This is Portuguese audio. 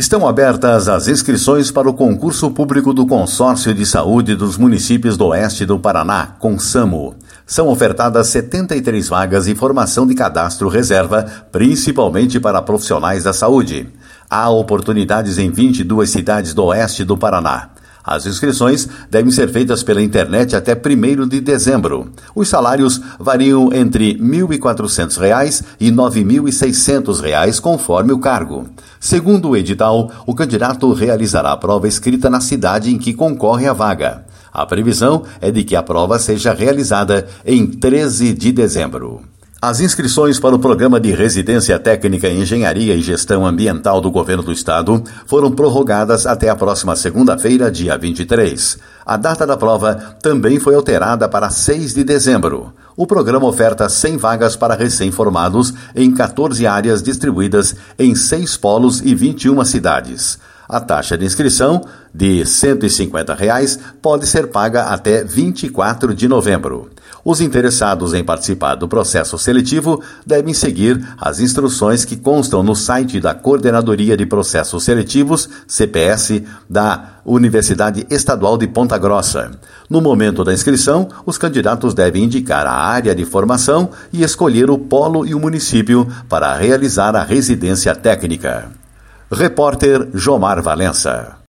Estão abertas as inscrições para o concurso público do Consórcio de Saúde dos Municípios do Oeste do Paraná, CONSAMO. São ofertadas 73 vagas e formação de cadastro reserva, principalmente para profissionais da saúde. Há oportunidades em 22 cidades do Oeste do Paraná. As inscrições devem ser feitas pela internet até 1º de dezembro. Os salários variam entre R$ 1.400 e R$ 9.600, conforme o cargo. Segundo o edital, o candidato realizará a prova escrita na cidade em que concorre à vaga. A previsão é de que a prova seja realizada em 13 de dezembro. As inscrições para o Programa de Residência Técnica em Engenharia e Gestão Ambiental do Governo do Estado foram prorrogadas até a próxima segunda-feira, dia 23. A data da prova também foi alterada para 6 de dezembro. O programa oferta 100 vagas para recém-formados em 14 áreas distribuídas em 6 polos e 21 cidades. A taxa de inscrição, de R$ 150, pode ser paga até 24 de novembro. Os interessados em participar do processo seletivo devem seguir as instruções que constam no site da Coordenadoria de Processos Seletivos, CPS, da Universidade Estadual de Ponta Grossa. No momento da inscrição, os candidatos devem indicar a área de formação e escolher o polo e o município para realizar a residência técnica. Repórter Jomar Valença.